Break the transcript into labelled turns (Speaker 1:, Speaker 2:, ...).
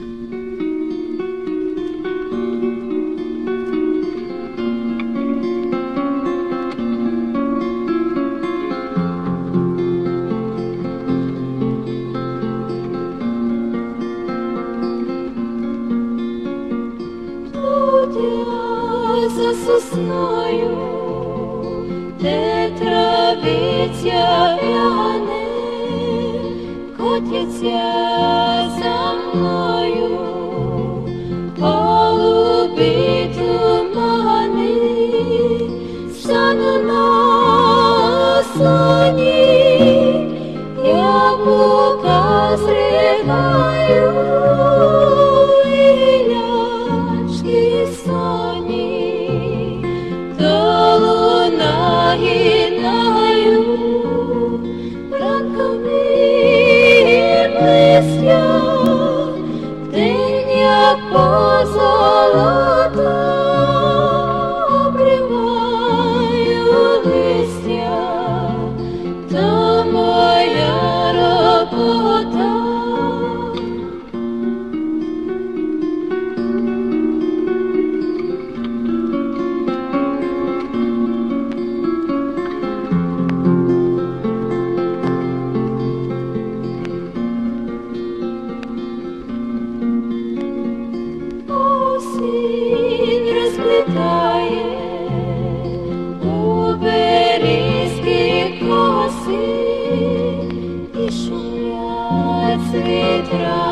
Speaker 1: За сосною, де травиця в'яне, котяться за мною, голуби тумани, стану на соні, яблука зриваю, і лячки соні, долу нагинаю, ранками листя, день як позолота, обриваю листя, то моя робота. Осінь розплітає у берізки коси, і шумлять вітра.